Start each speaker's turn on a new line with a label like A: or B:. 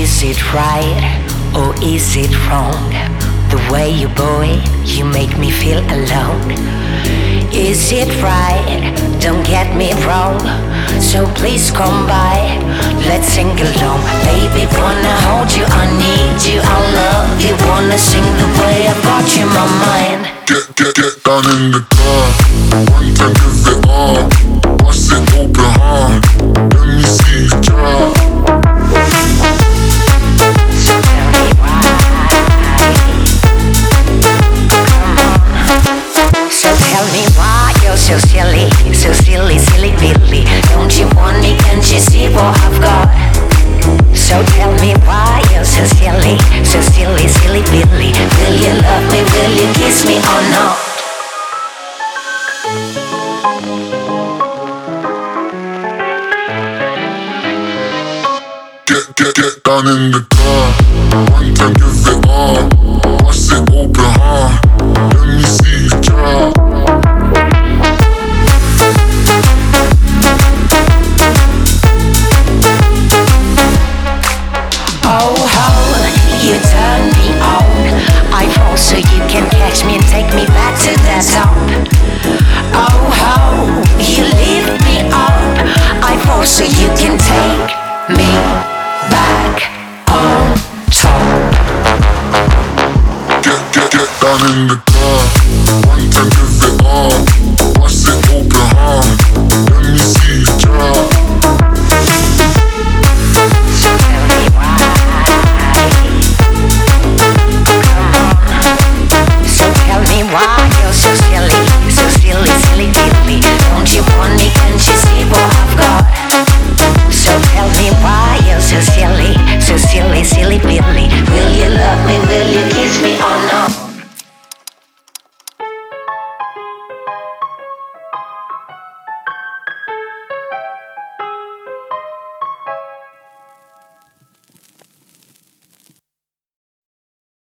A: Is it right or is it wrong? The way you boy, you make me feel alone. Is it right? Don't get me wrong. So please come by, let's sing along. Baby, wanna hold you, I need you, I love you. Wanna sing the way I've got you in my mind.
B: Get down in the car. One time give it all. Bust it open hard. Let me see you try.
A: So tell me why. Come on. So tell me why you're so silly, silly Billy. Don't you want me? Can't you see what I've got? So tell me why you're so silly, silly Billy. Will you love me? Will you kiss me or not?
B: Get down in the car. One time give it all. Bust it open hard. Let me see you try.
A: Oh, how you turn me on. I fall so you can catch me and take me back to the top. Oh, how you lift me up. I fall so you can take me back on top.
B: Get down in the car.